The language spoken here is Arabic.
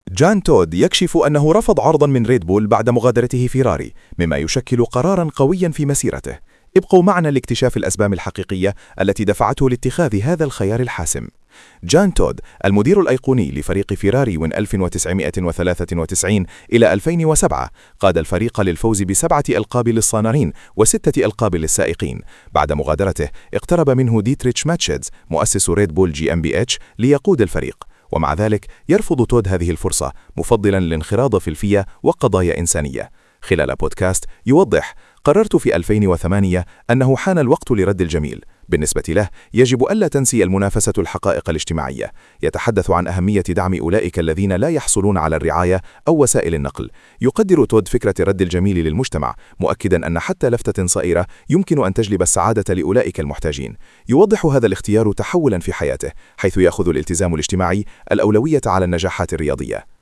جان تود يكشف أنه رفض عرضا من ريد بول بعد مغادرته فيراري، مما يشكل قرارا قويا في مسيرته. ابقوا معنا لاكتشاف الأسباب الحقيقية التي دفعته لاتخاذ هذا الخيار الحاسم. جان تود، المدير الأيقوني لفريق فيراري من 1993 إلى 2007، قاد الفريق للفوز ب7 ألقاب للصانعين و6 ألقاب للسائقين. بعد مغادرته اقترب منه ديتريتش ماتشيدز مؤسس ريد بول GmbH ليقود الفريق، ومع ذلك يرفض تود هذه الفرصة، مفضلا الانخراط في الفيا وقضايا إنسانية. خلال بودكاست يوضح: قررت في 2008 أنه حان الوقت لرد الجميل. بالنسبة له يجب ألا تنسي المنافسة الحقائق الاجتماعية. يتحدث عن أهمية دعم أولئك الذين لا يحصلون على الرعاية أو وسائل النقل. يقدر تود فكرة رد الجميل للمجتمع، مؤكدا أن حتى لفتة صغيرة يمكن أن تجلب السعادة لأولئك المحتاجين. يوضح هذا الاختيار تحولا في حياته، حيث يأخذ الالتزام الاجتماعي الأولوية على النجاحات الرياضية.